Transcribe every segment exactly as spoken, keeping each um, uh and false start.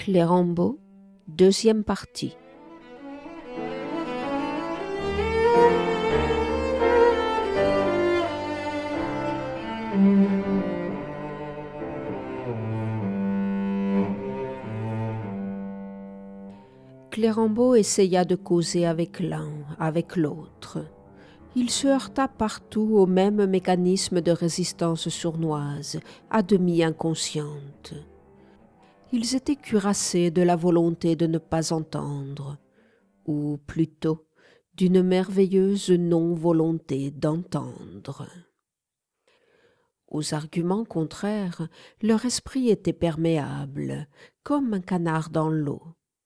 Clérambault, deuxième partie. Clérambault essaya de causer avec l'un, avec l'autre. Il se heurta partout au même mécanisme de résistance sournoise, à demi inconsciente. Ils étaient cuirassés de la volonté de ne pas entendre, ou plutôt d'une merveilleuse non-volonté d'entendre. Aux arguments contraires, leur esprit était perméable, comme un canard dans l'eau.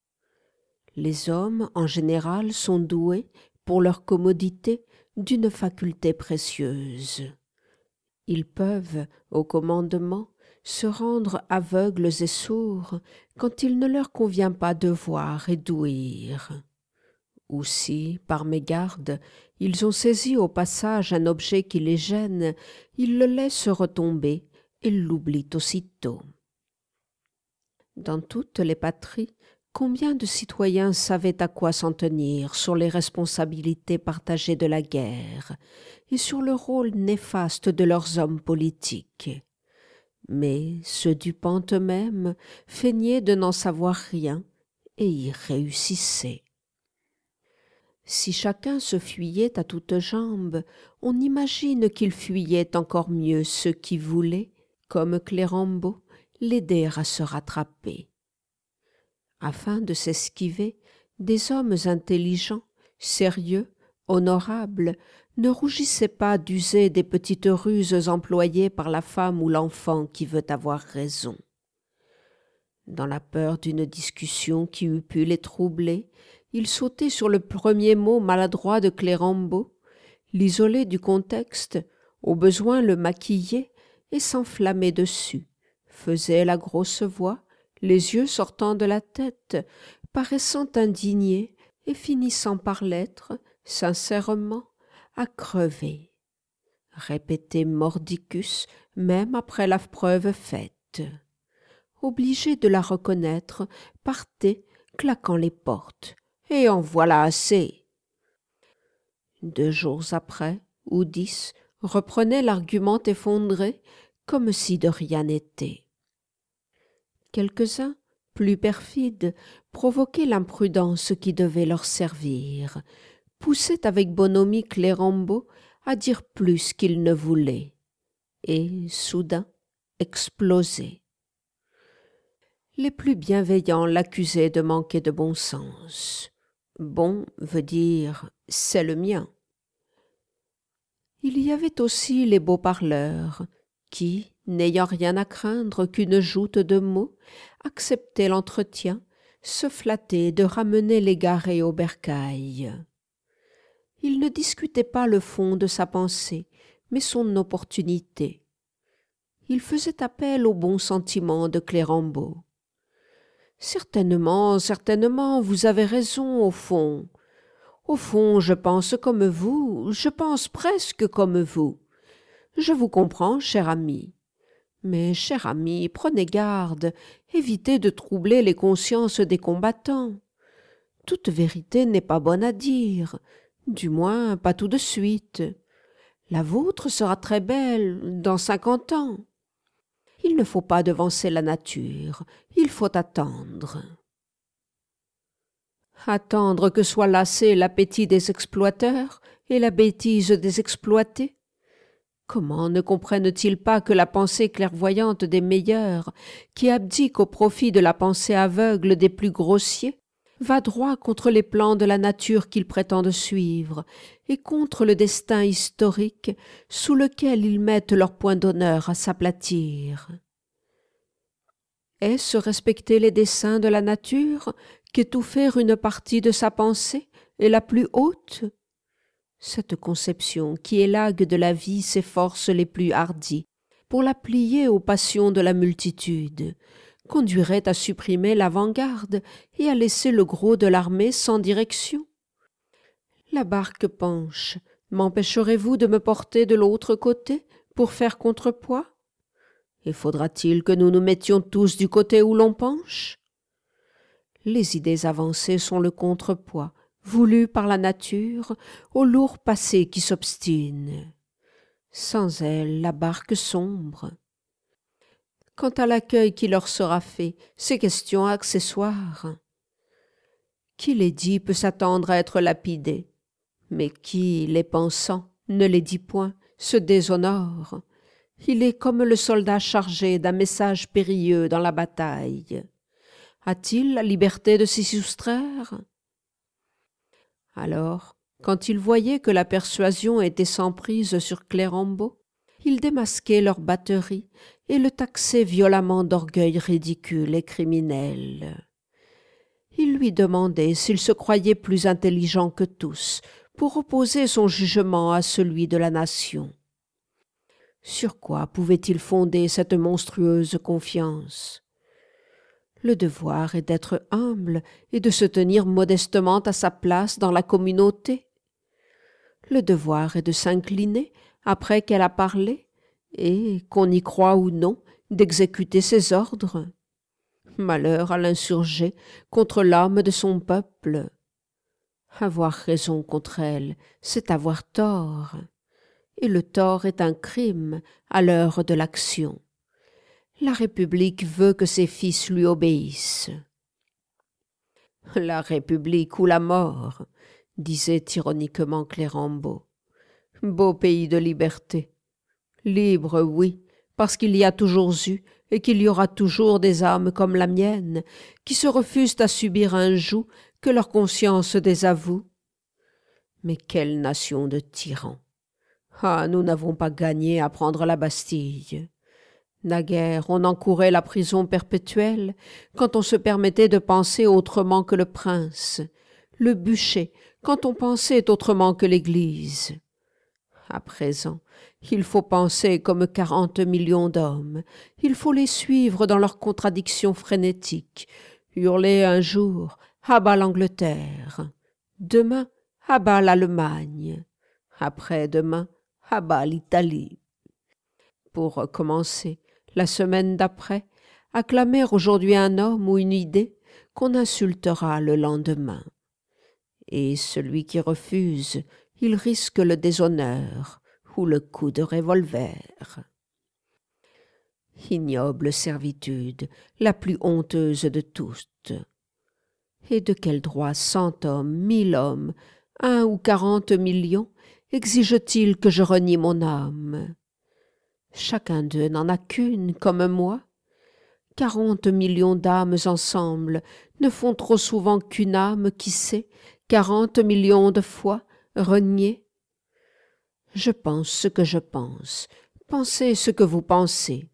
Les hommes, en général, sont doués, pour leur commodité, d'une faculté précieuse. Ils peuvent, au commandement, se rendre aveugles et sourds quand il ne leur convient pas de voir et d'ouïr. Ou si, par mégarde, ils ont saisi au passage un objet qui les gêne, ils le laissent retomber et l'oublient aussitôt. Dans toutes les patries, combien de citoyens savaient à quoi s'en tenir sur les responsabilités partagées de la guerre et sur le rôle néfaste de leurs hommes politiques. Mais ceux du pan eux-mêmes feignaient de n'en savoir rien et y réussissaient. Si chacun se fuyait à toutes jambes, on imagine qu'il fuyait encore mieux ceux qui voulaient, comme Clérambault, l'aider à se rattraper. Afin de s'esquiver, des hommes intelligents, sérieux, honorables, ne rougissaient pas d'user des petites ruses employées par la femme ou l'enfant qui veut avoir raison. Dans la peur d'une discussion qui eût pu les troubler, ils sautaient sur le premier mot maladroit de Clérambault, l'isolaient du contexte, au besoin le maquillaient et s'enflammaient dessus, faisaient la grosse voix, les yeux sortant de la tête, paraissant indignés et finissant par l'être, sincèrement, à crever. Répétait mordicus même après la preuve faite. Obligés de la reconnaître, partaient, claquant les portes. Et en voilà assez. Deux jours après, ou dix, reprenaient l'argument effondré, comme si de rien n'était. Quelques-uns, plus perfides, provoquaient l'imprudence qui devait leur servir, poussaient avec bonhomie Clérambault à dire plus qu'il ne voulait, et, soudain, explosaient. Les plus bienveillants l'accusaient de manquer de bon sens. Bon veut dire « c'est le mien ». Il y avait aussi les beaux parleurs, qui, n'ayant rien à craindre qu'une joute de mots, acceptaient l'entretien, se flattaient de ramener l'égaré au bercail. Ils ne discutaient pas le fond de sa pensée, mais son opportunité. Ils faisaient appel au bon sentiment de Clérambault. « Certainement, certainement, vous avez raison, au fond. Au fond, je pense comme vous, je pense presque comme vous. Je vous comprends, cher ami. Mais, cher ami, prenez garde, évitez de troubler les consciences des combattants. Toute vérité n'est pas bonne à dire, du moins pas tout de suite. La vôtre sera très belle dans cinquante ans. Il ne faut pas devancer la nature, il faut attendre. » Attendre que soit lassé l'appétit des exploiteurs et la bêtise des exploités? Comment ne comprennent-ils pas que la pensée clairvoyante des meilleurs, qui abdique au profit de la pensée aveugle des plus grossiers, va droit contre les plans de la nature qu'ils prétendent suivre et contre le destin historique sous lequel ils mettent leur point d'honneur à s'aplatir? Est-ce respecter les desseins de la nature qu'étouffer une partie de sa pensée et la plus haute? Cette conception qui élague de la vie ses forces les plus hardies pour la plier aux passions de la multitude conduirait à supprimer l'avant-garde et à laisser le gros de l'armée sans direction. La barque penche, m'empêcherez-vous de me porter de l'autre côté pour faire contrepoids? Et faudra-t-il que nous nous mettions tous du côté où l'on penche? Les idées avancées sont le contrepoids, voulu par la nature, au lourd passé qui s'obstine. Sans elles, la barque sombre. Quant à l'accueil qui leur sera fait, c'est question accessoire. Qui les dit peut s'attendre à être lapidé, mais qui, les pensant, ne les dit point, se déshonore. Il est comme le soldat chargé d'un message périlleux dans la bataille. A-t-il la liberté de s'y soustraire? Alors, quand ils voyaient que la persuasion était sans prise sur Clérambault, ils démasquaient leur batterie et le taxaient violemment d'orgueil ridicule et criminel. Ils lui demandaient s'il se croyait plus intelligent que tous pour opposer son jugement à celui de la nation. Sur quoi pouvait-il fonder cette monstrueuse confiance? Le devoir est d'être humble et de se tenir modestement à sa place dans la communauté. Le devoir est de s'incliner après qu'elle a parlé et, qu'on y croie ou non, d'exécuter ses ordres. Malheur à l'insurgé contre l'âme de son peuple. Avoir raison contre elle, c'est avoir tort. Et le tort est un crime à l'heure de l'action. La République veut que ses fils lui obéissent. « La République ou la mort », disait ironiquement Clérambault. « Beau pays de liberté. Libre, oui, parce qu'il y a toujours eu et qu'il y aura toujours des âmes comme la mienne qui se refusent à subir un joug que leur conscience désavoue. Mais quelle nation de tyrans! Ah, nous n'avons pas gagné à prendre la Bastille. Naguère, on encourait la prison perpétuelle quand on se permettait de penser autrement que le prince, le bûcher quand on pensait autrement que l'Église. À présent, il faut penser comme quarante millions d'hommes, il faut les suivre dans leurs contradictions frénétiques, hurler un jour « à bas l'Angleterre », demain « à bas l'Allemagne », après-demain « à bas l'Italie ». Pour commencer, la semaine d'après, acclamer aujourd'hui un homme ou une idée qu'on insultera le lendemain. Et celui qui refuse, il risque le déshonneur ou le coup de revolver. Ignoble servitude, la plus honteuse de toutes. Et de quel droit cent hommes, mille hommes, un ou quarante millions exige-t-il que je renie mon âme? Chacun d'eux n'en a qu'une, comme moi. Quarante millions d'âmes ensemble ne font trop souvent qu'une âme qui sait, quarante millions de fois, renier. Je pense ce que je pense, pensez ce que vous pensez.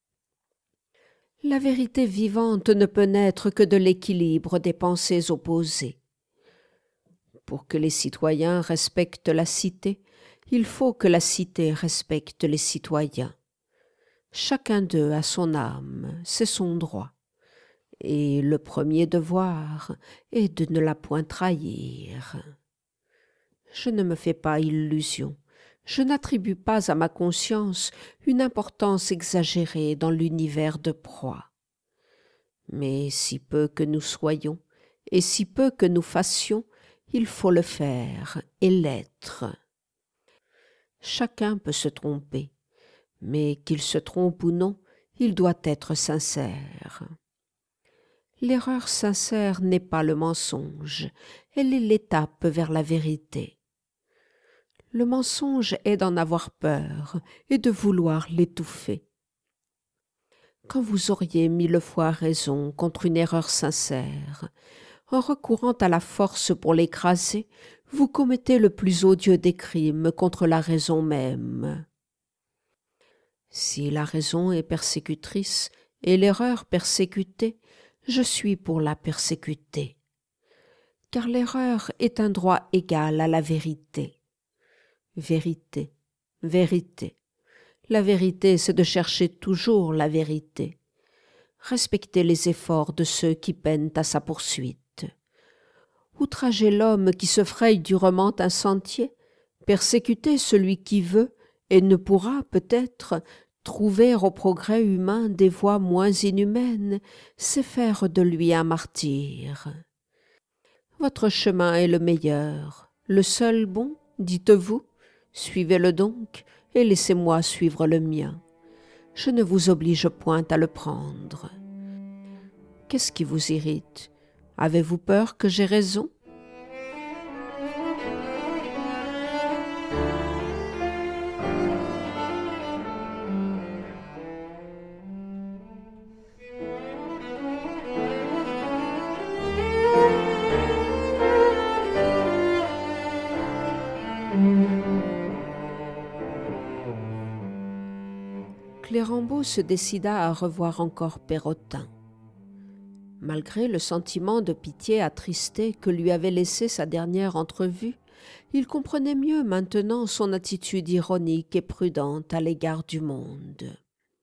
La vérité vivante ne peut naître que de l'équilibre des pensées opposées. Pour que les citoyens respectent la cité, il faut que la cité respecte les citoyens. Chacun d'eux a son âme, c'est son droit. Et le premier devoir est de ne la point trahir. Je ne me fais pas illusion, je n'attribue pas à ma conscience une importance exagérée dans l'univers de proie. Mais si peu que nous soyons, et si peu que nous fassions, il faut le faire et l'être. Chacun peut se tromper, mais qu'il se trompe ou non, il doit être sincère. L'erreur sincère n'est pas le mensonge, elle est l'étape vers la vérité. Le mensonge est d'en avoir peur et de vouloir l'étouffer. Quand vous auriez mille fois raison contre une erreur sincère, en recourant à la force pour l'écraser, vous commettez le plus odieux des crimes contre la raison même. Si la raison est persécutrice et l'erreur persécutée, je suis pour la persécuter. Car l'erreur est un droit égal à la vérité. Vérité, vérité. La vérité, c'est de chercher toujours la vérité. Respectez les efforts de ceux qui peinent à sa poursuite. Outragez l'homme qui se fraye durement un sentier, persécutez celui qui veut et ne pourra peut-être Trouver au progrès humain des voies moins inhumaines, c'est faire de lui un martyr. Votre chemin est le meilleur, le seul bon, dites-vous. Suivez-le donc, et laissez-moi suivre le mien. Je ne vous oblige point à le prendre. Qu'est-ce qui vous irrite? Avez-vous peur que j'aie raison? Clérambault se décida à revoir encore Pérotin. Malgré le sentiment de pitié attristé que lui avait laissé sa dernière entrevue, il comprenait mieux maintenant son attitude ironique et prudente à l'égard du monde.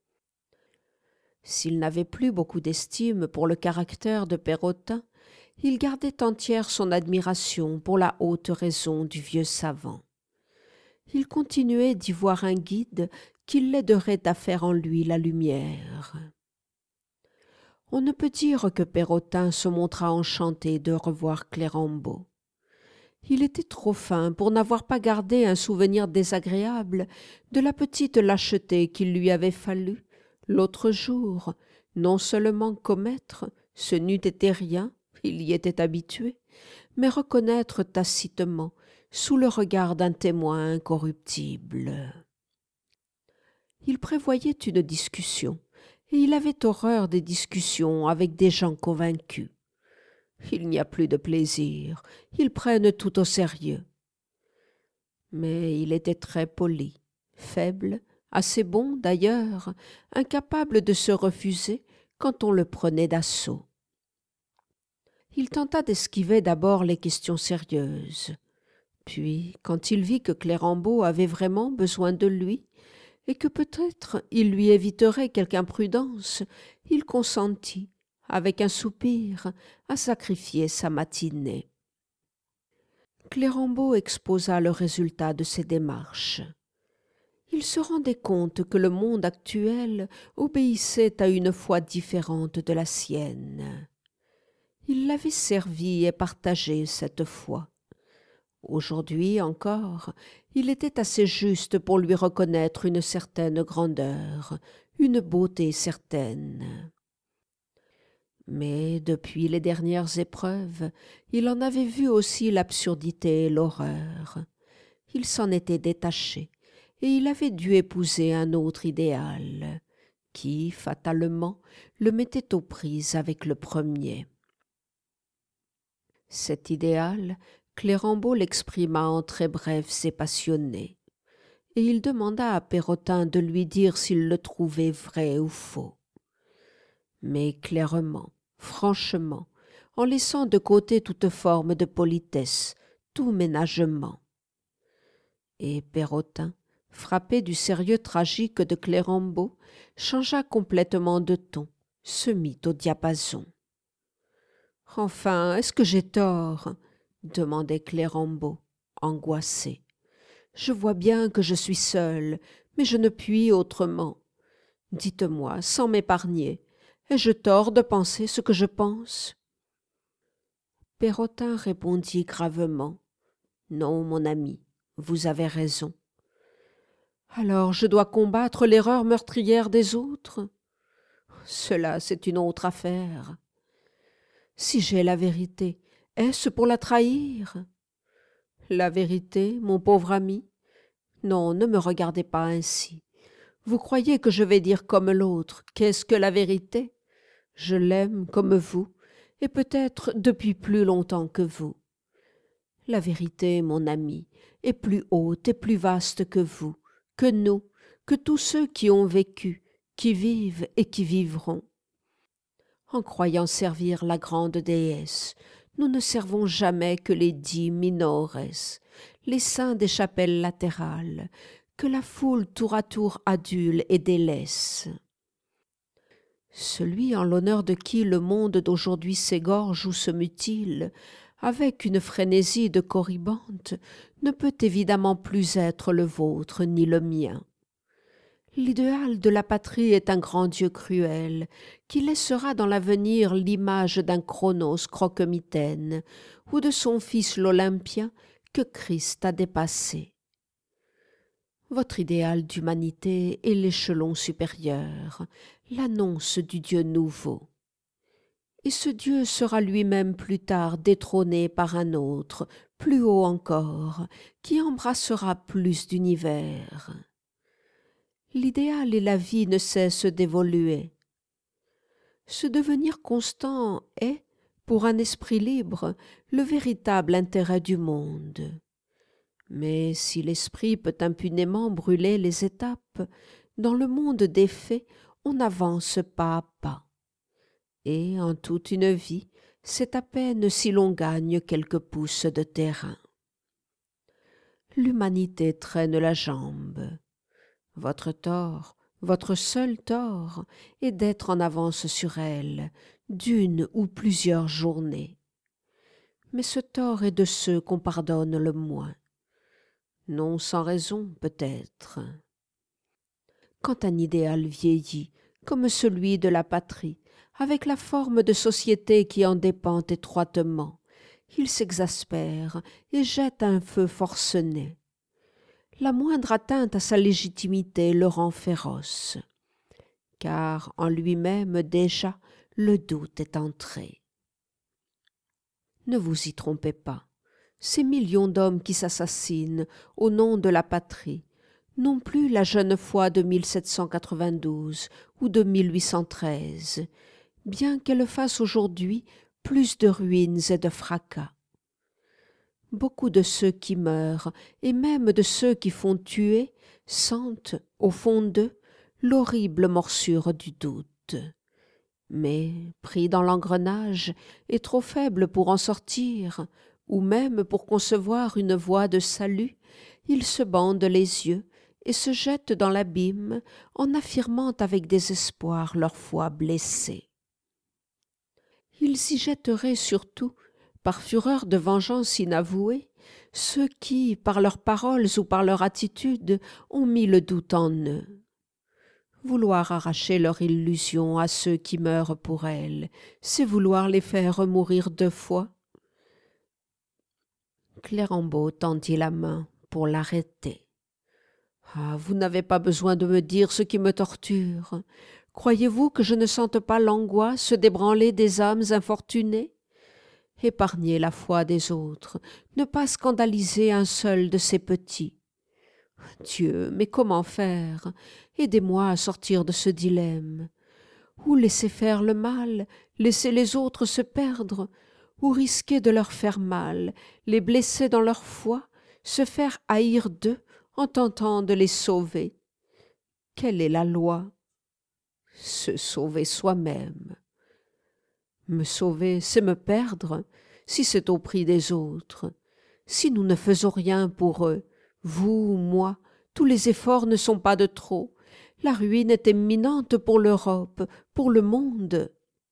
S'il n'avait plus beaucoup d'estime pour le caractère de Pérotin, il gardait entière son admiration pour la haute raison du vieux savant. Il continuait d'y voir un guide qui l'aiderait à faire en lui la lumière. On ne peut dire que Pérotin se montra enchanté de revoir Clérambault. Il était trop fin pour n'avoir pas gardé un souvenir désagréable de la petite lâcheté qu'il lui avait fallu, l'autre jour, non seulement commettre, ce n'eût été rien, il y était habitué, mais reconnaître tacitement, sous le regard d'un témoin incorruptible. Il prévoyait une discussion, et il avait horreur des discussions avec des gens convaincus. Il n'y a plus de plaisir, ils prennent tout au sérieux. Mais il était très poli, faible, assez bon d'ailleurs, incapable de se refuser quand on le prenait d'assaut. Il tenta d'esquiver d'abord les questions sérieuses. Puis, quand il vit que Clérambault avait vraiment besoin de lui, et que peut-être il lui éviterait quelque imprudence, il consentit, avec un soupir, à sacrifier sa matinée. Clérambault exposa le résultat de ses démarches. Il se rendait compte que le monde actuel obéissait à une foi différente de la sienne. Il l'avait servie et partagée, cette foi. Aujourd'hui encore, il était assez juste pour lui reconnaître une certaine grandeur, une beauté certaine. Mais depuis les dernières épreuves, il en avait vu aussi l'absurdité et l'horreur. Il s'en était détaché, et il avait dû épouser un autre idéal, qui, fatalement, le mettait aux prises avec le premier. Cet idéal, Clérambault l'exprima en traits brefs et passionnés, et il demanda à Pérotin de lui dire s'il le trouvait vrai ou faux. Mais clairement, franchement, en laissant de côté toute forme de politesse, tout ménagement. Et Pérotin, frappé du sérieux tragique de Clérambault, changea complètement de ton, se mit au diapason. « Enfin, est-ce que j'ai tort ?» demandait Clérambault, angoissé. « Je vois bien que je suis seul, mais je ne puis autrement. Dites-moi, sans m'épargner, ai-je tort de penser ce que je pense ?» Pérotin répondit gravement. « Non, mon ami, vous avez raison. »« Alors je dois combattre l'erreur meurtrière des autres ? Cela, c'est une autre affaire. Si j'ai la vérité, est-ce pour la trahir ? La vérité, mon pauvre ami ? Non, ne me regardez pas ainsi. Vous croyez que je vais dire comme l'autre, qu'est-ce que la vérité ? Je l'aime comme vous, et peut-être depuis plus longtemps que vous. La vérité, mon ami, est plus haute et plus vaste que vous, que nous, que tous ceux qui ont vécu, qui vivent et qui vivront. En croyant servir la grande déesse, nous ne servons jamais que les dix minores, les saints des chapelles latérales, que la foule tour à tour adule et délaisse. Celui en l'honneur de qui le monde d'aujourd'hui s'égorge ou se mutile, avec une frénésie de corribante, ne peut évidemment plus être le vôtre ni le mien. L'idéal de la patrie est un grand Dieu cruel, qui laissera dans l'avenir l'image d'un Chronos croque-mitaine ou de son fils l'Olympien que Christ a dépassé. Votre idéal d'humanité est l'échelon supérieur, l'annonce du Dieu nouveau. Et ce Dieu sera lui-même plus tard détrôné par un autre, plus haut encore, qui embrassera plus d'univers. L'idéal et la vie ne cessent d'évoluer. Ce devenir constant est, pour un esprit libre, le véritable intérêt du monde. Mais si l'esprit peut impunément brûler les étapes, dans le monde des faits, on avance pas à pas. Et en toute une vie, c'est à peine si l'on gagne quelques pouces de terrain. L'humanité traîne la jambe. Votre tort, votre seul tort, est d'être en avance sur elle, d'une ou plusieurs journées. Mais ce tort est de ceux qu'on pardonne le moins. Non sans raison, peut-être. Quand un idéal vieillit, comme celui de la patrie, avec la forme de société qui en dépend étroitement, il s'exaspère et jette un feu forcené. La moindre atteinte à sa légitimité le rend féroce, car en lui-même déjà le doute est entré. Ne vous y trompez pas. Ces millions d'hommes qui s'assassinent au nom de la patrie, non plus la jeune foi de mille sept cent quatre-vingt-douze ou de mille huit cent treize, bien qu'elle fasse aujourd'hui plus de ruines et de fracas. Beaucoup de ceux qui meurent, et même de ceux qui font tuer, sentent, au fond d'eux, l'horrible morsure du doute. Mais, pris dans l'engrenage, et trop faibles pour en sortir, ou même pour concevoir une voie de salut, ils se bandent les yeux et se jettent dans l'abîme en affirmant avec désespoir leur foi blessée. Ils y jetteraient surtout, par fureur de vengeance inavouée, ceux qui, par leurs paroles ou par leur attitude, ont mis le doute en eux. Vouloir arracher leur illusion à ceux qui meurent pour elle, c'est vouloir les faire mourir deux fois. Clérambault tendit la main pour l'arrêter. « Ah, vous n'avez pas besoin de me dire ce qui me torture. Croyez-vous que je ne sente pas l'angoisse d'ébranler des âmes infortunées? Épargnez la foi des autres, ne pas scandaliser un seul de ces petits. Dieu, mais comment faire? Aidez-moi à sortir de ce dilemme. Ou laisser faire le mal, laisser les autres se perdre, ou risquer de leur faire mal, les blesser dans leur foi, se faire haïr d'eux en tentant de les sauver. Quelle est la loi? Se sauver soi-même. Me sauver, c'est me perdre, si c'est au prix des autres. Si nous ne faisons rien pour eux, vous ou moi, tous les efforts ne sont pas de trop. La ruine est imminente pour l'Europe, pour le monde.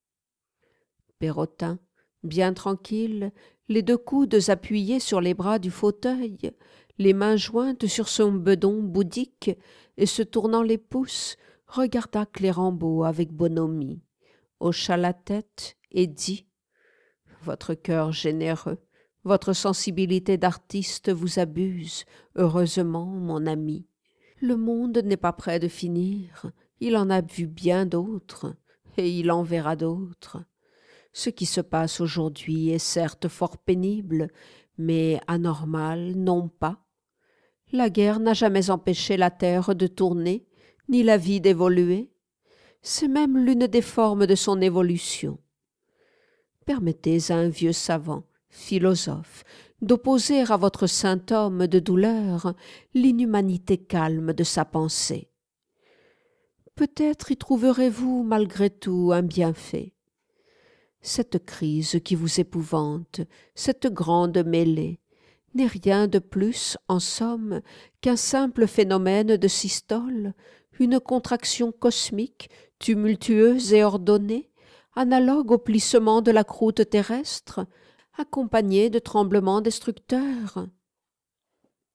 Pérotin, bien tranquille, les deux coudes appuyés sur les bras du fauteuil, les mains jointes sur son bedon bouddhique et se tournant les pouces, regarda Clérambault avec bonhomie, hocha la tête et dit « Votre cœur généreux, votre sensibilité d'artiste vous abuse, heureusement, mon ami. Le monde n'est pas près de finir, il en a vu bien d'autres, et il en verra d'autres. Ce qui se passe aujourd'hui est certes fort pénible, mais anormal, non pas. La guerre n'a jamais empêché la terre de tourner, ni la vie d'évoluer. C'est même l'une des formes de son évolution. Permettez à un vieux savant, philosophe, d'opposer à votre saint homme de douleur l'inhumanité calme de sa pensée. Peut-être y trouverez-vous malgré tout un bienfait. Cette crise qui vous épouvante, cette grande mêlée, n'est rien de plus, en somme, qu'un simple phénomène de systole, une contraction cosmique, tumultueuse et ordonnée, analogue au plissement de la croûte terrestre, accompagnée de tremblements destructeurs.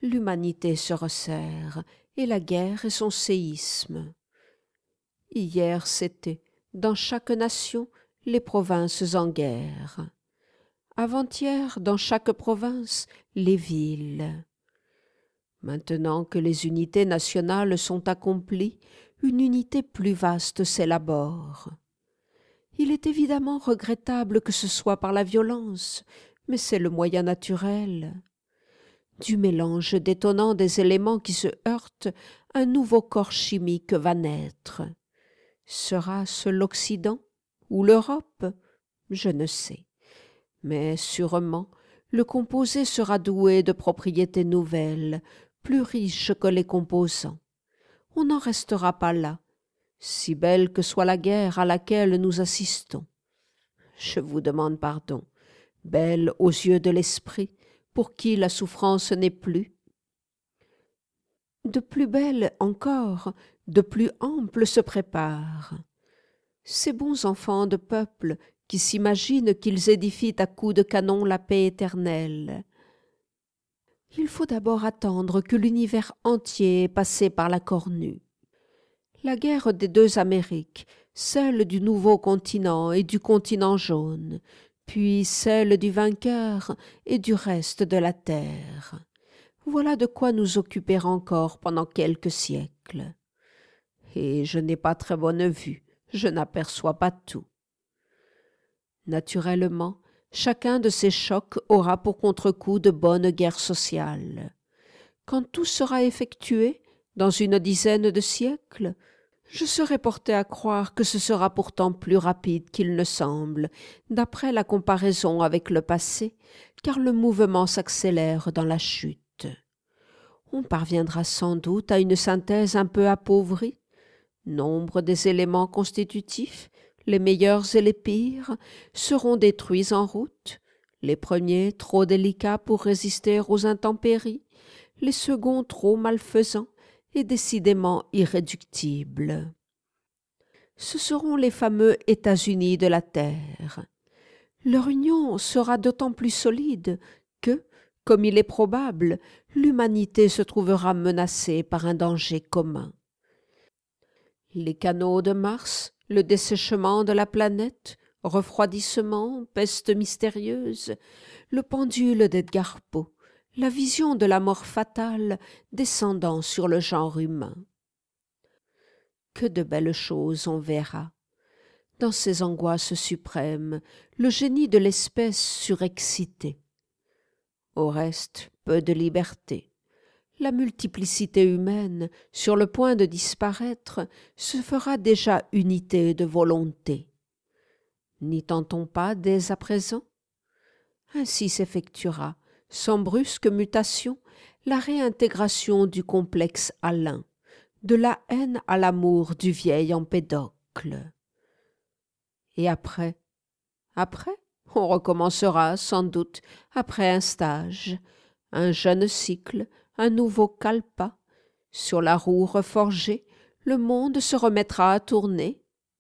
L'humanité se resserre, et la guerre est son séisme. Hier c'était, dans chaque nation, les provinces en guerre. Avant-hier, dans chaque province, les villes. Maintenant que les unités nationales sont accomplies, une unité plus vaste s'élabore. Il est évidemment regrettable que ce soit par la violence, mais c'est le moyen naturel. Du mélange détonnant des éléments qui se heurtent, un nouveau corps chimique va naître. Sera-ce l'Occident ou l'Europe? Je ne sais. Mais sûrement, le composé sera doué de propriétés nouvelles, plus riches que les composants. On n'en restera pas là, si belle que soit la guerre à laquelle nous assistons. Je vous demande pardon, belle aux yeux de l'esprit, pour qui la souffrance n'est plus. De plus belle encore, de plus ample se prépare. Ces bons enfants de peuple qui s'imaginent qu'ils édifient à coups de canon la paix éternelle. Il faut d'abord attendre que l'univers entier ait passé par la cornue. La guerre des deux Amériques, celle du nouveau continent et du continent jaune, puis celle du vainqueur et du reste de la terre. Voilà de quoi nous occuper encore pendant quelques siècles. Et je n'ai pas très bonne vue, je n'aperçois pas tout. Naturellement, chacun de ces chocs aura pour contre-coup de bonnes guerres sociales. Quand tout sera effectué, dans une dizaine de siècles, je serai porté à croire que ce sera pourtant plus rapide qu'il ne semble, d'après la comparaison avec le passé, car le mouvement s'accélère dans la chute. On parviendra sans doute à une synthèse un peu appauvrie. Nombre des éléments constitutifs, les meilleurs et les pires, seront détruits en route, les premiers trop délicats pour résister aux intempéries, les seconds trop malfaisants et décidément irréductibles. Ce seront les fameux États-Unis de la Terre. Leur union sera d'autant plus solide que, comme il est probable, l'humanité se trouvera menacée par un danger commun. Les canaux de Mars, le dessèchement de la planète, refroidissement, peste mystérieuse, le pendule d'Edgar Poe, la vision de la mort fatale descendant sur le genre humain. Que de belles choses on verra. Dans ces angoisses suprêmes, le génie de l'espèce surexcité. Au reste, peu de liberté. La multiplicité humaine, sur le point de disparaître, se fera déjà unité de volonté. N'y tentons pas dès à présent? Ainsi s'effectuera, sans brusque mutation, la réintégration du complexe à l'un, de la haine à l'amour du vieil Empédocle. Et après? Après, on recommencera, sans doute, après un stage, un jeune cycle, un nouveau kalpa. Sur la roue reforgée, le monde se remettra à tourner.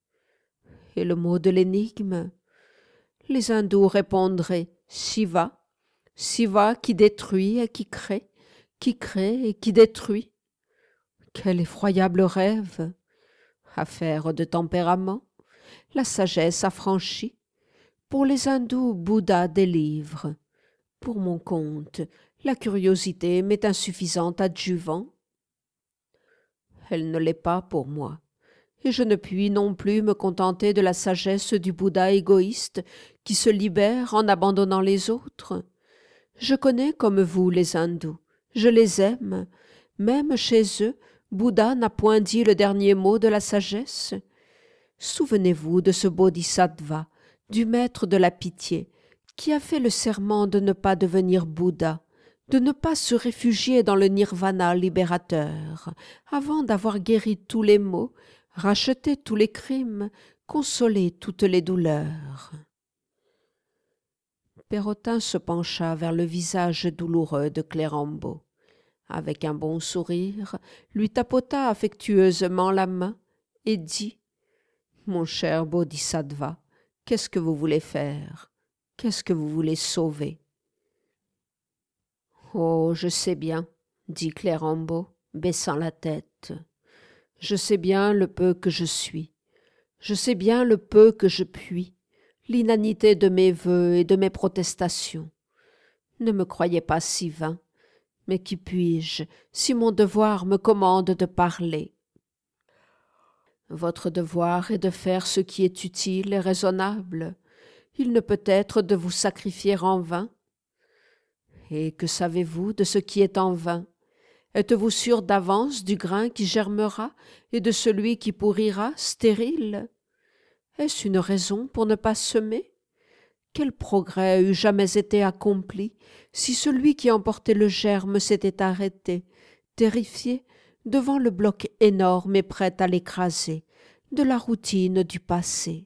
Et le mot de l'énigme? Les hindous répondraient Shiva, Shiva qui détruit et qui crée, qui crée et qui détruit. Quel effroyable rêve! Affaire de tempérament, la sagesse affranchie. Pour les hindous, Bouddha délivre. Pour mon compte, la curiosité m'est un suffisant adjuvant. Elle ne l'est pas pour moi, et je ne puis non plus me contenter de la sagesse du Bouddha égoïste qui se libère en abandonnant les autres. Je connais comme vous les hindous, je les aime. Même chez eux, Bouddha n'a point dit le dernier mot de la sagesse. Souvenez-vous de ce bodhisattva, du maître de la pitié, qui a fait le serment de ne pas devenir Bouddha, de ne pas se réfugier dans le nirvana libérateur, avant d'avoir guéri tous les maux, racheté tous les crimes, consolé toutes les douleurs. Pérotin se pencha vers le visage douloureux de Clérambault. Avec un bon sourire, lui tapota affectueusement la main et dit « Mon cher bodhisattva, qu'est-ce que vous voulez faire? Qu'est-ce que vous voulez sauver ?»« Oh, je sais bien, dit Clérambault, baissant la tête. « Je sais bien le peu que je suis. Je sais bien le peu que je puis, l'inanité de mes vœux et de mes protestations. Ne me croyez pas si vain, mais qui puis-je, si mon devoir me commande de parler? Votre devoir est de faire ce qui est utile et raisonnable. Il ne peut être de vous sacrifier en vain. Et que savez-vous de ce qui est en vain? Êtes-vous sûr d'avance du grain qui germera et de celui qui pourrira, stérile? Est-ce une raison pour ne pas semer? Quel progrès eût jamais été accompli si celui qui emportait le germe s'était arrêté, terrifié, devant le bloc énorme et prêt à l'écraser, de la routine du passé?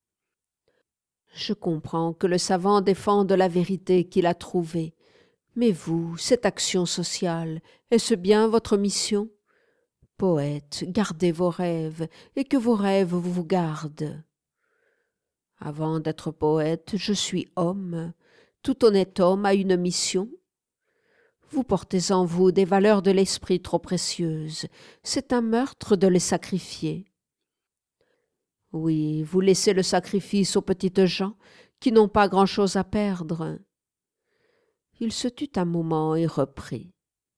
Je comprends que le savant défende la vérité qu'il a trouvée, mais vous, cette action sociale, est-ce bien votre mission? Poète, gardez vos rêves, et que vos rêves vous gardent. Avant d'être poète, je suis homme. Tout honnête homme a une mission. Vous portez en vous des valeurs de l'esprit trop précieuses. C'est un meurtre de les sacrifier. Oui, vous laissez le sacrifice aux petites gens qui n'ont pas grand-chose à perdre. Il se tut un moment et reprit.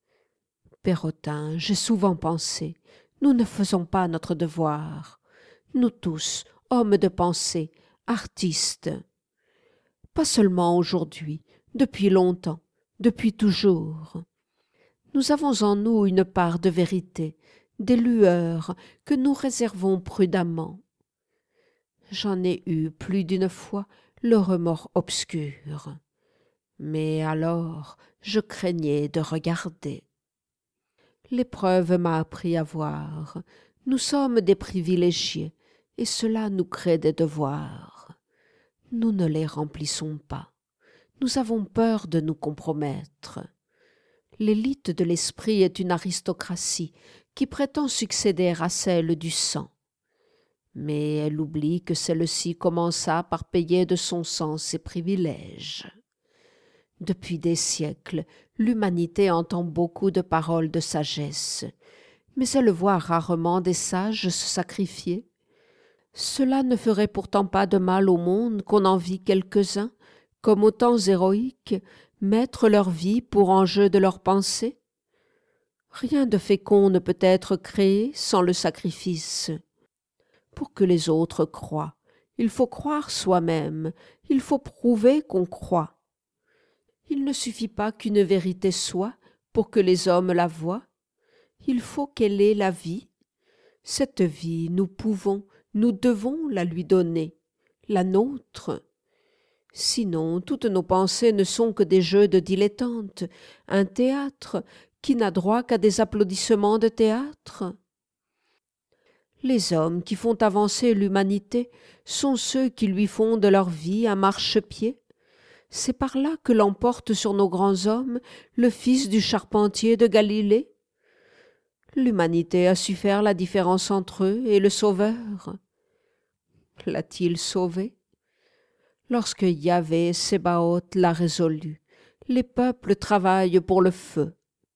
Pérotin, j'ai souvent pensé, nous ne faisons pas notre devoir. Nous tous, hommes de pensée, artistes. Pas seulement aujourd'hui, depuis longtemps, depuis toujours. Nous avons en nous une part de vérité, des lueurs que nous réservons prudemment. J'en ai eu plus d'une fois le remords obscur. Mais alors je craignais de regarder. L'épreuve m'a appris à voir. Nous sommes des privilégiés, et cela nous crée des devoirs. Nous ne les remplissons pas. Nous avons peur de nous compromettre. L'élite de l'esprit est une aristocratie qui prétend succéder à celle du sang. Mais elle oublie que celle-ci commença par payer de son sang ses privilèges. Depuis des siècles, l'humanité entend beaucoup de paroles de sagesse, mais elle voit rarement des sages se sacrifier. Cela ne ferait pourtant pas de mal au monde qu'on en vît quelques-uns, comme aux temps héroïques, mettre leur vie pour enjeu de leur pensée. Rien de fécond ne peut être créé sans le sacrifice. Pour que les autres croient, il faut croire soi-même, il faut prouver qu'on croit. Il ne suffit pas qu'une vérité soit pour que les hommes la voient. Il faut qu'elle ait la vie. Cette vie, nous pouvons, nous devons la lui donner, la nôtre. Sinon, toutes nos pensées ne sont que des jeux de dilettantes, un théâtre qui n'a droit qu'à des applaudissements de théâtre. Les hommes qui font avancer l'humanité sont ceux qui lui font de leur vie un marchepied. C'est par là que l'emporte sur nos grands hommes le fils du charpentier de Galilée. L'humanité a su faire la différence entre eux et le Sauveur. L'a-t-il sauvé? Lorsque Yahvé Sébaoth l'a résolu, les peuples travaillent pour le feu.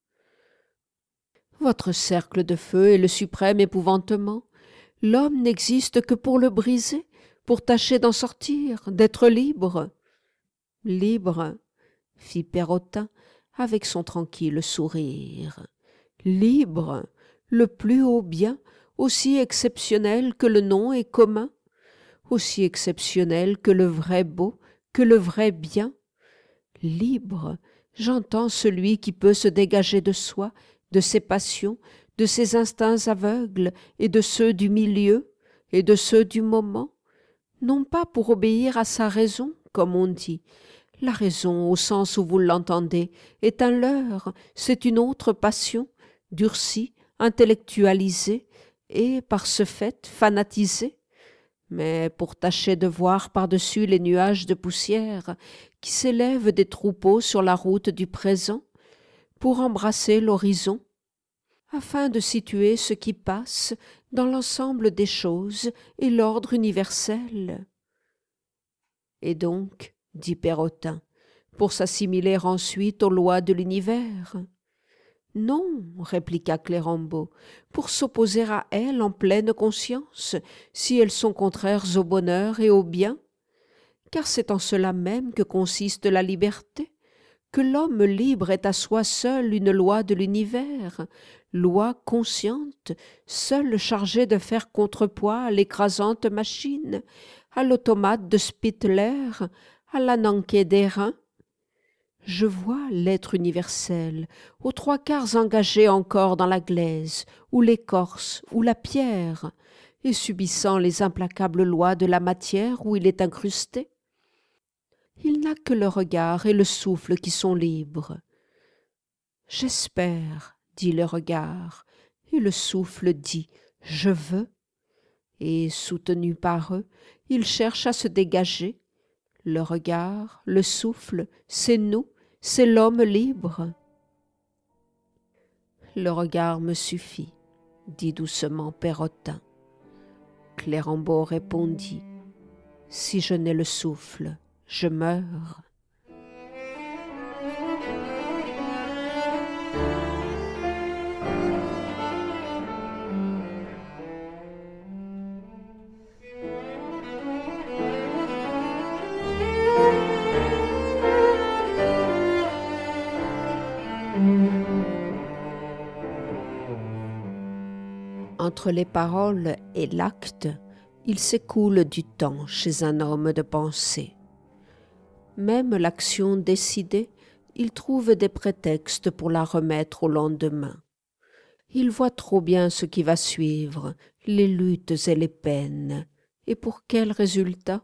Votre cercle de feu est le suprême épouvantement. L'homme n'existe que pour le briser, pour tâcher d'en sortir, d'être libre. Libre, fit Pérotin avec son tranquille sourire. Libre, le plus haut bien, aussi exceptionnel que le nom est commun, aussi exceptionnel que le vrai beau, que le vrai bien. Libre, j'entends celui qui peut se dégager de soi, de ses passions, de ses instincts aveugles et de ceux du milieu et de ceux du moment, non pas pour obéir à sa raison, comme on dit. La raison, au sens où vous l'entendez, est un leurre, c'est une autre passion, durcie, intellectualisée et, par ce fait, fanatisée. Mais pour tâcher de voir par-dessus les nuages de poussière qui s'élèvent des troupeaux sur la route du présent, pour embrasser l'horizon, afin de situer ce qui passe dans l'ensemble des choses et l'ordre universel. Et donc, dit Pérotin, pour s'assimiler ensuite aux lois de l'univers. Non, répliqua Clérambault, pour s'opposer à elles en pleine conscience, si elles sont contraires au bonheur et au bien. Car c'est en cela même que consiste la liberté, que l'homme libre est à soi seul une loi de l'univers, loi consciente, seule chargée de faire contrepoids à l'écrasante machine, à l'automate de Spittler, à l'ananké d'airain. Je vois l'être universel, aux trois quarts engagé encore dans la glaise, ou l'écorce, ou la pierre, et subissant les implacables lois de la matière où il est incrusté. Il n'a que le regard et le souffle qui sont libres. J'espère, dit le regard, et le souffle dit « je veux », et soutenu par eux, il cherche à se dégager. Le regard, le souffle, c'est nous, c'est l'homme libre. Le regard me suffit, dit doucement Perrotin. Clérambault répondit « si je n'ai le souffle, je meurs. » Entre les paroles et l'acte, il s'écoule du temps chez un homme de pensée. Même l'action décidée, il trouve des prétextes pour la remettre au lendemain. Il voit trop bien ce qui va suivre, les luttes et les peines, et pour quel résultat?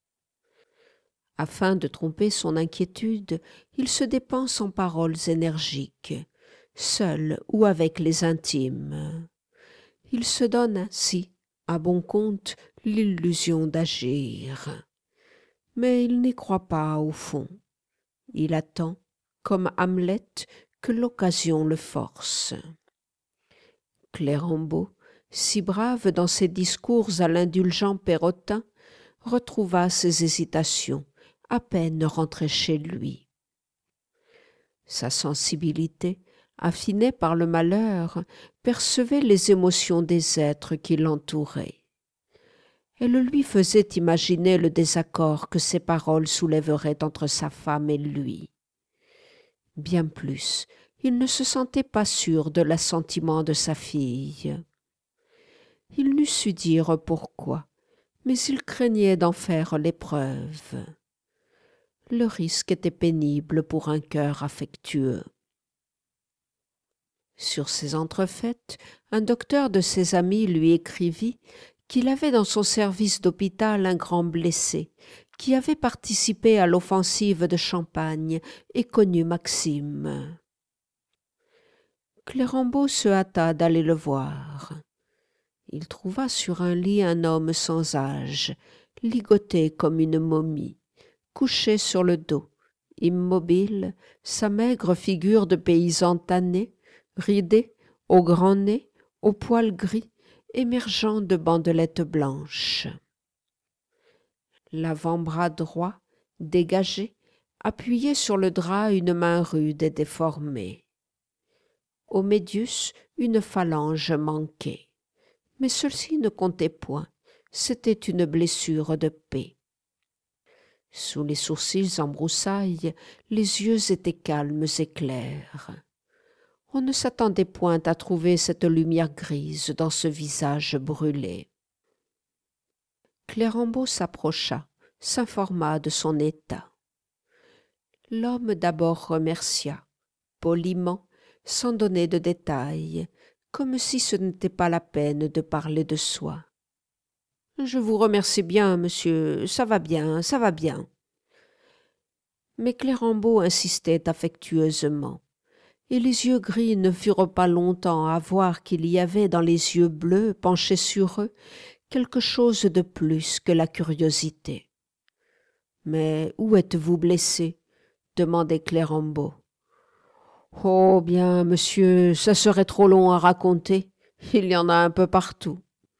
Afin de tromper son inquiétude, il se dépense en paroles énergiques, seul ou avec les intimes. Il se donne ainsi, à bon compte, l'illusion d'agir. Mais il n'y croit pas au fond. Il attend, comme Hamlet, que l'occasion le force. Clérambault, si brave dans ses discours à l'indulgent Perrotin, retrouva ses hésitations, à peine rentré chez lui. Sa sensibilité, affinée par le malheur, percevait les émotions des êtres qui l'entouraient. Elle lui faisait imaginer le désaccord que ses paroles soulèveraient entre sa femme et lui. Bien plus, il ne se sentait pas sûr de l'assentiment de sa fille. Il n'eût su dire pourquoi, mais il craignait d'en faire l'épreuve. Le risque était pénible pour un cœur affectueux. Sur ces entrefaites, un docteur de ses amis lui écrivit qu'il avait dans son service d'hôpital un grand blessé, qui avait participé à l'offensive de Champagne et connu Maxime. Clérambault se hâta d'aller le voir. Il trouva sur un lit un homme sans âge, ligoté comme une momie, couché sur le dos, immobile, sa maigre figure de paysan tanné, ridé, au grand nez, aux poils gris, émergeant de bandelettes blanches. L'avant-bras droit, dégagé, appuyait sur le drap une main rude et déformée. Au médius, une phalange manquait. Mais ceci ne comptait point, c'était une blessure de paix. Sous les sourcils en broussailles, les yeux étaient calmes et clairs. On ne s'attendait point à trouver cette lumière grise dans ce visage brûlé. Clérambault s'approcha, s'informa de son état. L'homme d'abord remercia, poliment, sans donner de détails, comme si ce n'était pas la peine de parler de soi. « Je vous remercie bien, monsieur, ça va bien, ça va bien. » Mais Clérambault insistait affectueusement, et les yeux gris ne furent pas longtemps à voir qu'il y avait dans les yeux bleus penchés sur eux quelque chose de plus que la curiosité. « Mais où êtes-vous blessé ?» demandait Clérambault. « Oh bien, monsieur, ça serait trop long à raconter. Il y en a un peu partout. »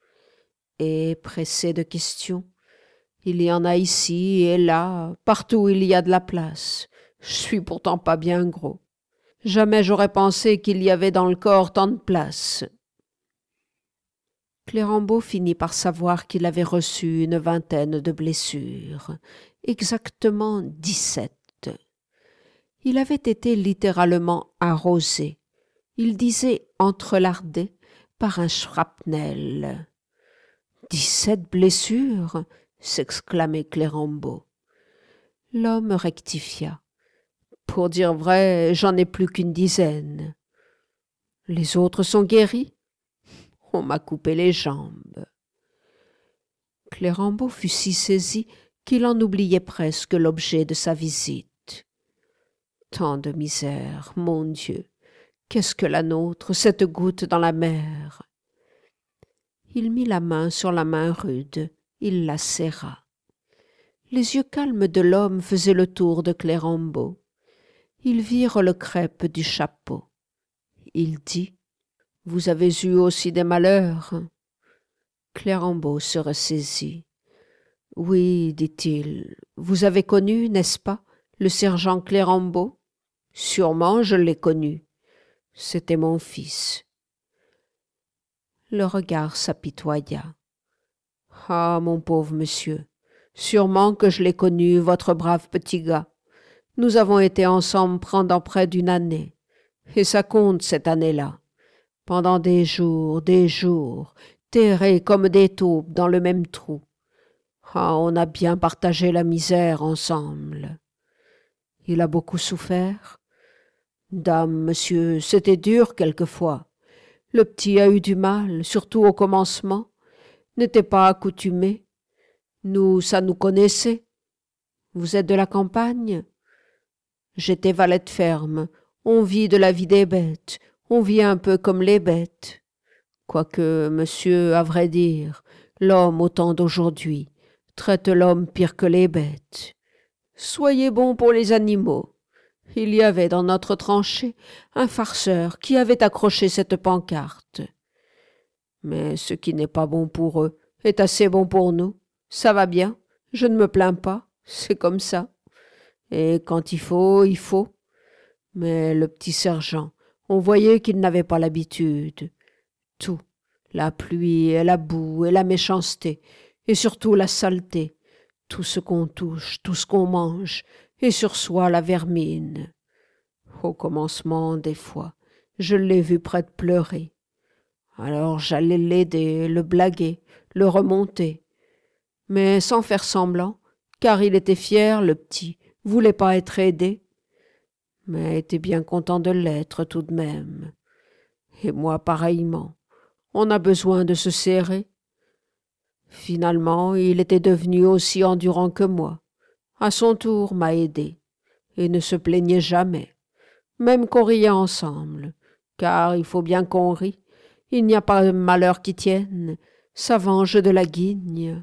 Et pressé de questions, « Il y en a ici et là, partout où il y a de la place. Je suis pourtant pas bien gros. Jamais j'aurais pensé qu'il y avait dans le corps tant de place. » Clérambault finit par savoir qu'il avait reçu une vingtaine de blessures, exactement dix-sept. Il avait été littéralement arrosé, il disait entrelardé, par un shrapnel. « Dix-sept blessures !» s'exclamait Clérambault. L'homme rectifia. « Pour dire vrai, j'en ai plus qu'une dizaine. »« Les autres sont guéris ?»« On m'a coupé les jambes. » Clérambault fut si saisi qu'il en oubliait presque l'objet de sa visite. Tant de misère, mon Dieu! Qu'est-ce que la nôtre, cette goutte dans la mer? Il mit la main sur la main rude, il la serra. Les yeux calmes de l'homme faisaient le tour de Clérambault. Ils virent le crêpe du chapeau. Il dit « Vous avez eu aussi des malheurs ?» Clérambault se ressaisit. « Oui, dit-il, vous avez connu, n'est-ce pas, le sergent Clérambault ? » ?»« Sûrement, je l'ai connu. C'était mon fils. » Le regard s'apitoya. « Ah, mon pauvre monsieur, sûrement que je l'ai connu, votre brave petit gars. Nous avons été ensemble pendant près d'une année. Et ça compte cette année-là. Pendant des jours, des jours, terrés comme des taupes dans le même trou. Ah, on a bien partagé la misère ensemble. Il a beaucoup souffert? Dame, monsieur, c'était dur quelquefois. Le petit a eu du mal, surtout au commencement. N'était pas accoutumé. Nous, ça nous connaissait. Vous êtes de la campagne? J'étais valet de ferme. On vit de la vie des bêtes. On vit un peu comme les bêtes. Quoique, monsieur, à vrai dire, l'homme au temps d'aujourd'hui traite l'homme pire que les bêtes. Soyez bon pour les animaux. Il y avait dans notre tranchée un farceur qui avait accroché cette pancarte. Mais ce qui n'est pas bon pour eux est assez bon pour nous. Ça va bien, je ne me plains pas, c'est comme ça. Et quand il faut, il faut. Mais le petit sergent, on voyait qu'il n'avait pas l'habitude. Tout, la pluie et la boue et la méchanceté, et surtout la saleté, tout ce qu'on touche, tout ce qu'on mange, et sur soi la vermine. Au commencement, des fois, je l'ai vu près de pleurer. Alors j'allais l'aider, le blaguer, le remonter. Mais sans faire semblant, car il était fier, le petit, voulait pas être aidé. Mais était bien content de l'être tout de même. Et moi pareillement. On a besoin de se serrer. Finalement, il était devenu aussi endurant que moi. À son tour m'a aidé, et ne se plaignait jamais. Même qu'on riait ensemble, car il faut bien qu'on rie. Il n'y a pas de malheur qui tienne, ça venge de la guigne.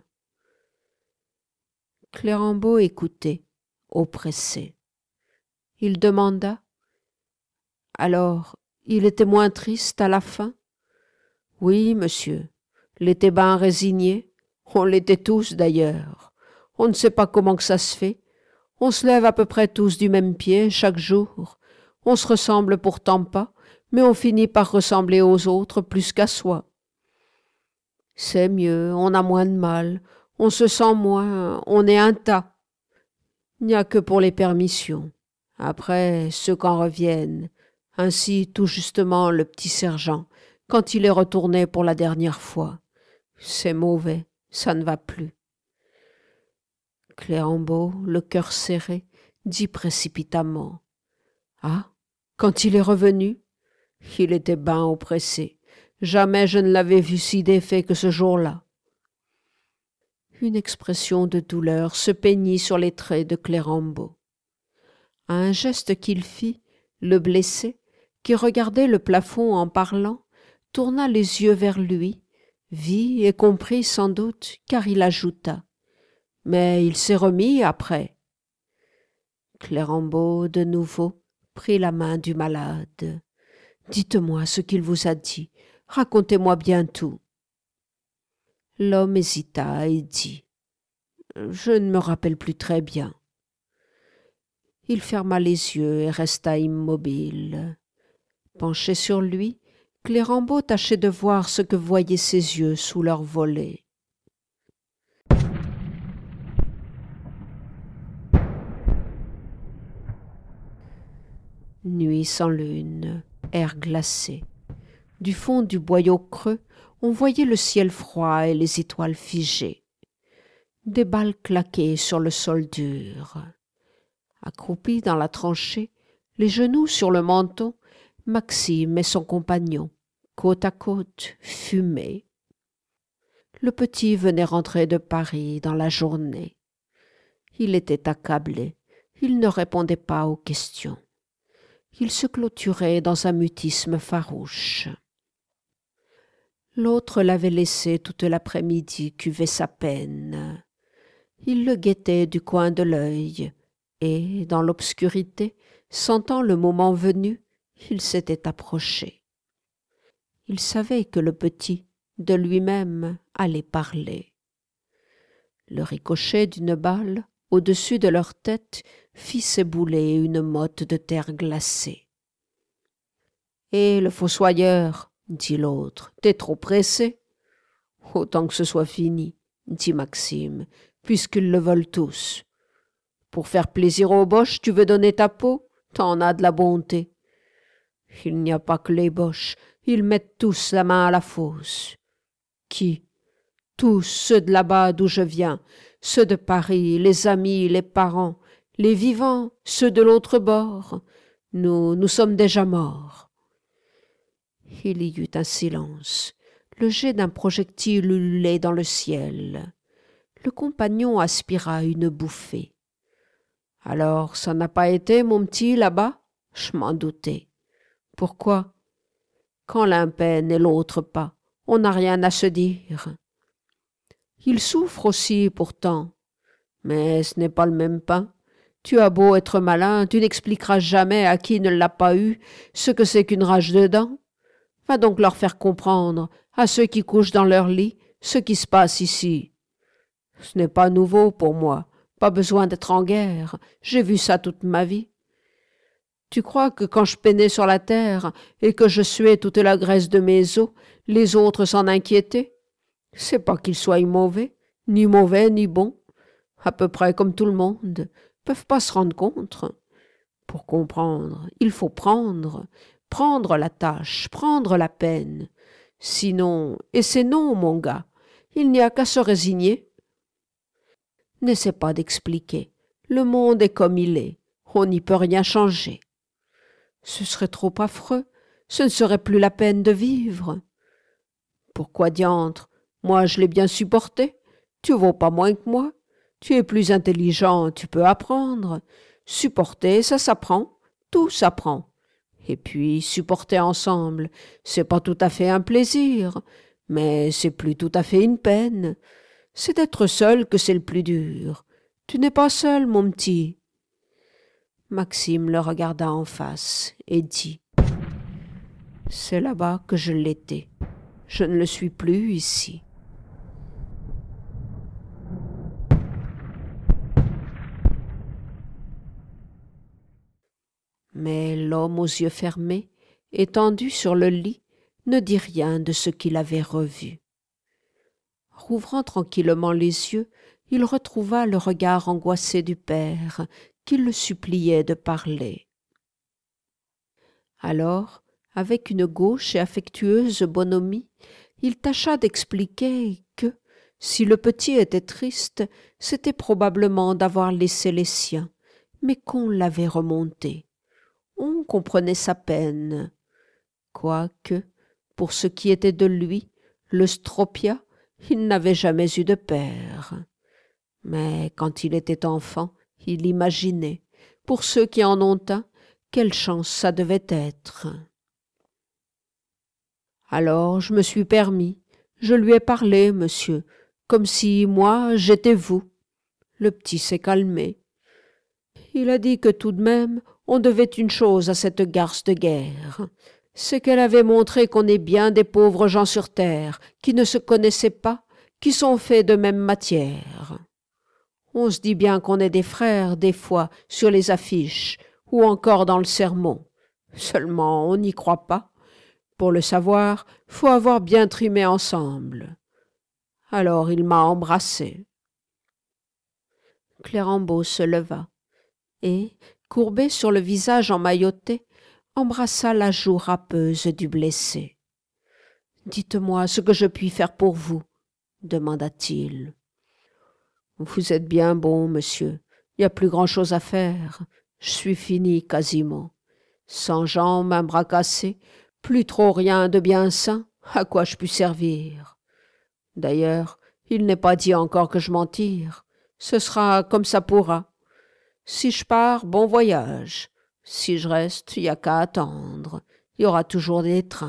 Clérambault écoutait, oppressé. Il demanda « Alors, il était moins triste à la fin ?»« Oui, monsieur, l'était ben résigné. On l'était tous d'ailleurs. On ne sait pas comment que ça se fait. On se lève à peu près tous du même pied chaque jour. On se ressemble pourtant pas, mais on finit par ressembler aux autres plus qu'à soi. C'est mieux, on a moins de mal, on se sent moins, on est un tas. Il n'y a que pour les permissions. Après, ceux qu'en reviennent. Ainsi, tout justement, le petit sergent, quand il est retourné pour la dernière fois. C'est mauvais, ça ne va plus. » Clérambault, le cœur serré, dit précipitamment « Ah, quand il est revenu, il était ben oppressé. Jamais je ne l'avais vu si défait que ce jour-là. » Une expression de douleur se peignit sur les traits de Clérambault. À un geste qu'il fit, le blessé, qui regardait le plafond en parlant, tourna les yeux vers lui, vit et comprit sans doute, car il ajouta « Mais il s'est remis après. » Clérambault, de nouveau, prit la main du malade. « Dites-moi ce qu'il vous a dit. Racontez-moi bien tout. » L'homme hésita et dit « Je ne me rappelle plus très bien. » Il ferma les yeux et resta immobile. Penché sur lui, Clérambault tâchait de voir ce que voyaient ses yeux sous leur volets. Nuit sans lune, air glacé. Du fond du boyau creux, on voyait le ciel froid et les étoiles figées. Des balles claquaient sur le sol dur. Accroupi dans la tranchée, les genoux sur le menton, Maxime et son compagnon, côte à côte, fumaient. Le petit venait rentrer de Paris dans la journée. Il était accablé, il ne répondait pas aux questions. Il se clôturait dans un mutisme farouche. L'autre l'avait laissé toute l'après-midi cuver sa peine. Il le guettait du coin de l'œil, et, dans l'obscurité, sentant le moment venu, il s'était approché. Il savait que le petit, de lui-même, allait parler. Le ricochet d'une balle, au-dessus de leur tête, fit s'ébouler une motte de terre glacée. « Et le fossoyeur, dit l'autre, t'es trop pressé. Autant que ce soit fini, dit Maxime, puisqu'ils le veulent tous. Pour faire plaisir aux boches, tu veux donner ta peau? T'en as de la bonté. Il n'y a pas que les boches, ils mettent tous la main à la fosse. Qui? Tous ceux de là-bas d'où je viens, ceux de Paris, les amis, les parents, les vivants, ceux de l'autre bord. Nous, nous sommes déjà morts. Il y eut un silence. Le jet d'un projectile ululait dans le ciel. Le compagnon aspira une bouffée. « Alors, ça n'a pas été, mon petit, là-bas ?» Je m'en doutais. « Pourquoi ? Quand l'un peine et l'autre pas, on n'a rien à se dire. » Il souffre aussi, pourtant. Mais ce n'est pas le même pain. Tu as beau être malin, tu n'expliqueras jamais à qui ne l'a pas eu ce que c'est qu'une rage de dents. Va donc leur faire comprendre, à ceux qui couchent dans leur lit, ce qui se passe ici. Ce n'est pas nouveau pour moi, pas besoin d'être en guerre, j'ai vu ça toute ma vie. Tu crois que quand je peinais sur la terre et que je suais toute la graisse de mes os, les autres s'en inquiétaient? C'est pas qu'ils soient mauvais, ni mauvais ni bons, à peu près comme tout le monde, peuvent pas se rendre compte. Pour comprendre, il faut prendre, prendre la tâche, prendre la peine. Sinon, et c'est non, mon gars, il n'y a qu'à se résigner. N'essaie pas d'expliquer, le monde est comme il est, on n'y peut rien changer. Ce serait trop affreux, ce ne serait plus la peine de vivre. Pourquoi diantre? Moi, je l'ai bien supporté. Tu vaux pas moins que moi. Tu es plus intelligent, tu peux apprendre. Supporter, ça s'apprend. Tout s'apprend. Et puis, supporter ensemble, c'est pas tout à fait un plaisir, mais c'est plus tout à fait une peine. C'est d'être seul que c'est le plus dur. Tu n'es pas seul, mon petit. Maxime le regarda en face et dit « C'est là-bas que je l'étais. Je ne le suis plus ici. » Mais l'homme aux yeux fermés, étendu sur le lit, ne dit rien de ce qu'il avait revu. Rouvrant tranquillement les yeux, il retrouva le regard angoissé du père, qui le suppliait de parler. Alors, avec une gauche et affectueuse bonhomie, il tâcha d'expliquer que, si le petit était triste, c'était probablement d'avoir laissé les siens, mais qu'on l'avait remonté. On comprenait sa peine, quoique, pour ce qui était de lui, le Stropia, il n'avait jamais eu de père. Mais quand il était enfant, il imaginait, pour ceux qui en ont un, quelle chance ça devait être. Alors je me suis permis, je lui ai parlé, monsieur, comme si, moi, j'étais vous. Le petit s'est calmé. Il a dit que tout de même, on devait une chose à cette garce de guerre, c'est qu'elle avait montré qu'on est bien des pauvres gens sur terre, qui ne se connaissaient pas, qui sont faits de même matière. On se dit bien qu'on est des frères, des fois, sur les affiches, ou encore dans le sermon. Seulement, on n'y croit pas. Pour le savoir, faut avoir bien trimé ensemble. » Alors il m'a embrassé. Clérambault se leva et, courbé sur le visage emmailloté, embrassa la joue râpeuse du blessé. « Dites-moi ce que je puis faire pour vous, » demanda-t-il. « Vous êtes bien bon, monsieur. Il n'y a plus grand-chose à faire. Je suis fini quasiment. Sans jambes, un bras cassé, plus trop rien de bien sain, à quoi je puis servir. D'ailleurs, il n'est pas dit encore que je m'en tire. Ce sera comme ça pourra. Si je pars, bon voyage. Si je reste, il n'y a qu'à attendre. Il y aura toujours des trains. »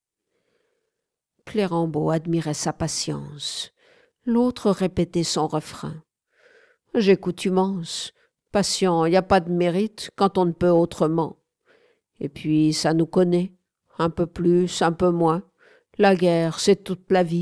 Clérambault admirait sa patience. L'autre répétait son refrain. « J'ai coutumance. Patient, il n'y a pas de mérite quand on ne peut autrement. Et puis, ça nous connaît. Un peu plus, un peu moins. La guerre, c'est toute la vie. »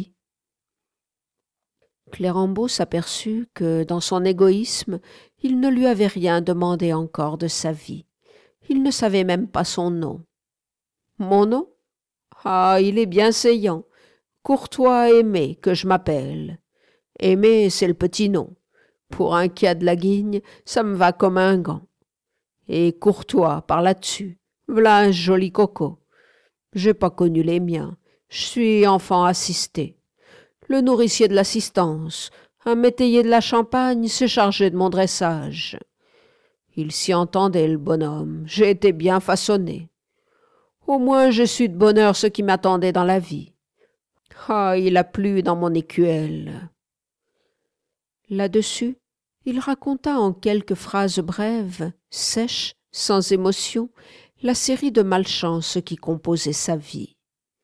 Clérambault s'aperçut que, dans son égoïsme, il ne lui avait rien demandé encore de sa vie. Il ne savait même pas son nom. « Mon nom? Ah, il est bien saillant. Courtois Aimé, que je m'appelle. Aimé, c'est le petit nom. Pour un qui a de la guigne, ça me va comme un gant. Et Courtois, par là-dessus. V'là un joli coco. J'ai pas connu les miens. Je suis enfant assisté. Le nourricier de l'assistance, un métayer de la Champagne, s'est chargé de mon dressage. Il s'y entendait, le bonhomme. J'ai été bien façonné. Au moins, j'ai su de bonne heure ce qui m'attendait dans la vie. Ah, il a plu dans mon écuelle. » Là-dessus, il raconta en quelques phrases brèves, sèches, sans émotion, la série de malchances qui composait sa vie.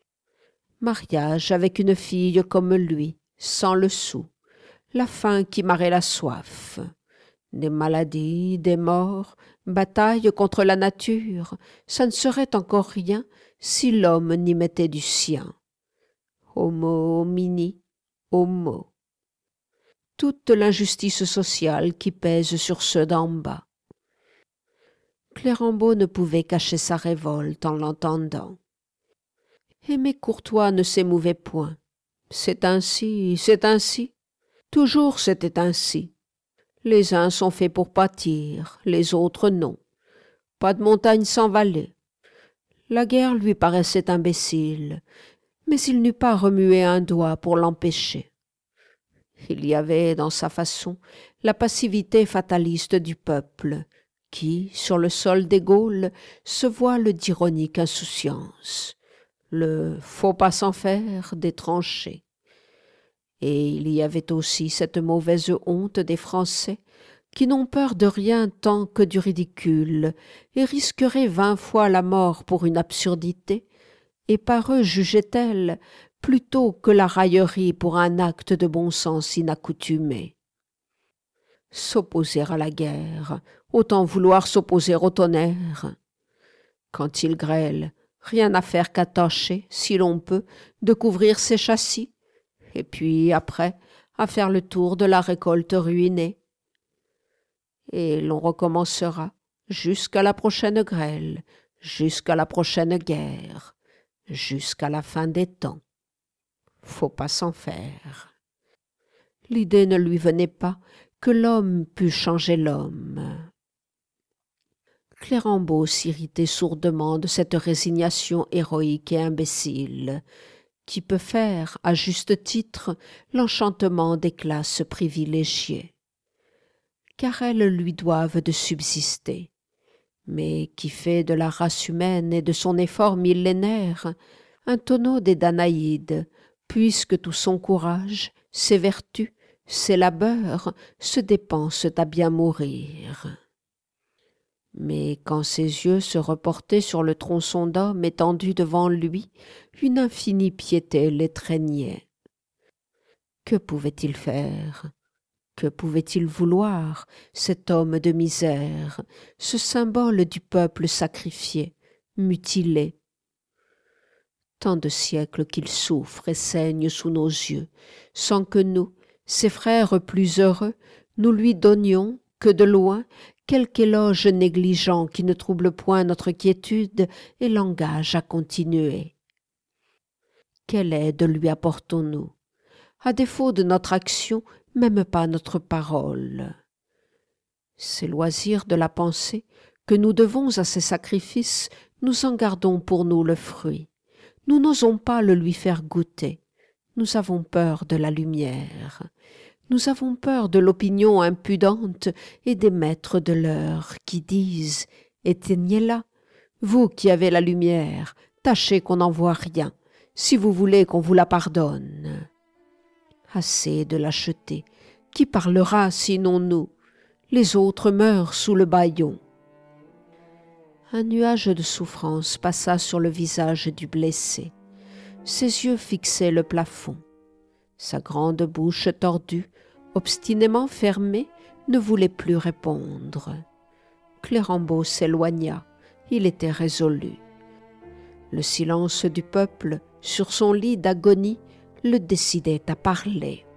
Mariage avec une fille comme lui, sans le sou, la faim qui marrait la soif, des maladies, des morts, bataille contre la nature, ça ne serait encore rien si l'homme n'y mettait du sien. Homo homini, homo. Toute l'injustice sociale qui pèse sur ceux d'en bas. Clérambault ne pouvait cacher sa révolte en l'entendant. Aimé Courtois ne s'émouvait point. C'est ainsi, c'est ainsi. Toujours c'était ainsi. Les uns sont faits pour pâtir, les autres non. Pas de montagne sans vallée. La guerre lui paraissait imbécile, mais il n'eut pas remué un doigt pour l'empêcher. Il y avait, dans sa façon, la passivité fataliste du peuple, qui, sur le sol des Gaules, se voile d'ironique insouciance, le « faut pas s'en faire » des tranchées. Et il y avait aussi cette mauvaise honte des Français, qui n'ont peur de rien tant que du ridicule, et risqueraient vingt fois la mort pour une absurdité, et par eux jugeait-elle, plutôt que la raillerie pour un acte de bon sens inaccoutumé. S'opposer à la guerre, autant vouloir s'opposer au tonnerre. Quand il grêle, rien à faire qu'attacher, si l'on peut, de couvrir ses châssis, et puis, après, à faire le tour de la récolte ruinée. Et l'on recommencera jusqu'à la prochaine grêle, jusqu'à la prochaine guerre, jusqu'à la fin des temps. Faut pas s'en faire. L'idée ne lui venait pas que l'homme pût changer l'homme. Clérambault s'irritait sourdement de cette résignation héroïque et imbécile, qui peut faire, à juste titre, l'enchantement des classes privilégiées. Car elles lui doivent de subsister, mais qui fait de la race humaine et de son effort millénaire un tonneau des Danaïdes, puisque tout son courage, ses vertus, ses labeurs se dépensent à bien mourir. Mais quand ses yeux se reportaient sur le tronçon d'homme étendu devant lui, une infinie piété l'étreignait. Que pouvait-il faire? Que pouvait-il vouloir, cet homme de misère, ce symbole du peuple sacrifié, mutilé? Tant de siècles qu'il souffre et saigne sous nos yeux, sans que nous, ses frères plus heureux, nous lui donnions, que de loin, quelque éloge négligent qui ne trouble point notre quiétude et l'engage à continuer. Quelle aide lui apportons-nous? À défaut de notre action, même pas notre parole. Ces loisirs de la pensée que nous devons à ces sacrifices, nous en gardons pour nous le fruit. Nous n'osons pas le lui faire goûter. Nous avons peur de la lumière. Nous avons peur de l'opinion impudente et des maîtres de l'heure qui disent « Éteignez-la, vous qui avez la lumière, tâchez qu'on n'en voie rien, si vous voulez qu'on vous la pardonne. » Assez de lâcheté. Qui parlera sinon nous? Les autres meurent sous le bâillon. Un nuage de souffrance passa sur le visage du blessé. Ses yeux fixaient le plafond. Sa grande bouche tordue, obstinément fermée, ne voulait plus répondre. Clérambault s'éloigna. Il était résolu. Le silence du peuple, sur son lit d'agonie, le décidait à parler.